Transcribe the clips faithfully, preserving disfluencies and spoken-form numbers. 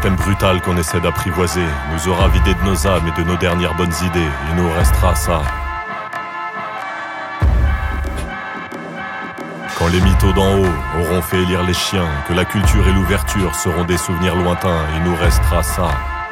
système brutal qu'on essaie d'apprivoiser nous aura vidé de nos âmes et de nos dernières bonnes idées. Il nous restera ça. Quand les mythos d'en haut auront fait élire les chiens, que la culture et l'ouverture seront des souvenirs lointains, il nous restera ça.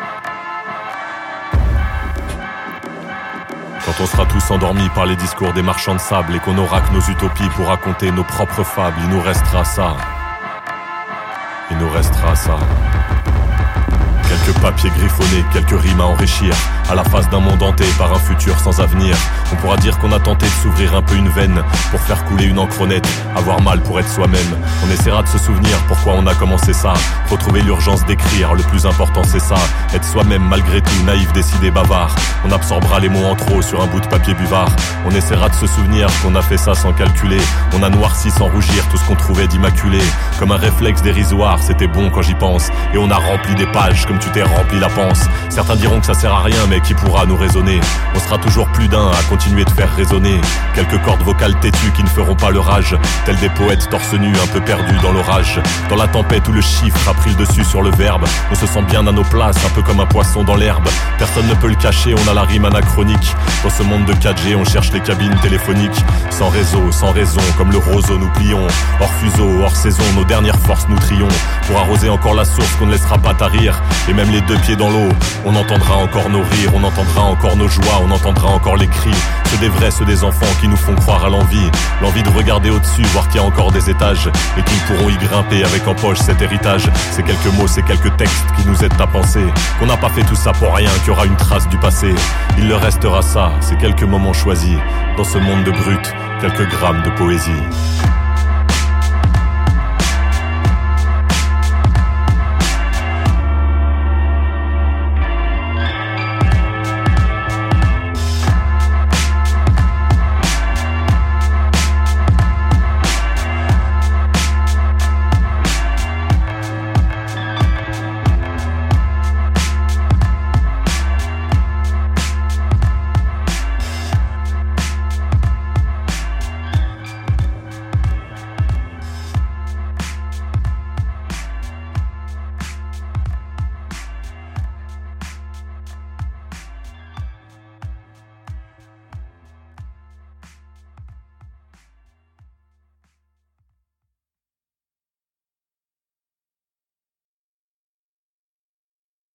Quand on sera tous endormis par les discours des marchands de sable et qu'on aura que nos utopies pour raconter nos propres fables, il nous restera ça. Il nous restera ça. Quelques papiers griffonnés, quelques rimes à enrichir, à la face d'un monde hanté par un futur sans avenir. On pourra dire qu'on a tenté de s'ouvrir un peu une veine pour faire couler une encre honnête, avoir mal pour être soi-même. On essaiera de se souvenir pourquoi on a commencé ça, retrouver l'urgence d'écrire, le plus important c'est ça, être soi-même malgré tout, naïf, décidé, bavard. On absorbera les mots en trop sur un bout de papier buvard. On essaiera de se souvenir qu'on a fait ça sans calculer. On a noirci sans rougir tout ce qu'on trouvait d'immaculé. Comme un réflexe dérisoire, c'était bon quand j'y pense. Et on a rempli des pages comme tu t'es rempli la panse. Certains diront que ça sert à rien, mais qui pourra nous raisonner? On sera toujours plus d'un à continuer de faire résonner quelques cordes vocales têtues qui ne feront pas le rage, tels des poètes torse nus un peu perdus dans l'orage. Dans la tempête où le chiffre a pris le dessus sur le verbe, on se sent bien à nos places, un peu comme un poisson dans l'herbe. Personne ne peut le cacher, on a la rime anachronique. Dans ce monde de quatre G, on cherche les cabines téléphoniques. Sans réseau, sans raison, comme le roseau nous plions. Hors fuseau, hors saison, nos dernières forces nous trions. Pour arroser encore la source qu'on ne laissera pas tarir. Et même les deux pieds dans l'eau, on entendra encore nos rires, on entendra encore nos joies, on entendra encore les cris. Ceux des vrais, ceux des enfants qui nous font croire à l'envie. L'envie de regarder au-dessus, voir qu'il y a encore des étages et qu'ils pourront y grimper avec en poche cet héritage. Ces quelques mots, ces quelques textes qui nous aident à penser qu'on n'a pas fait tout ça pour rien, qu'il y aura une trace du passé. Il leur restera ça, ces quelques moments choisis dans ce monde de brut, quelques grammes de poésie.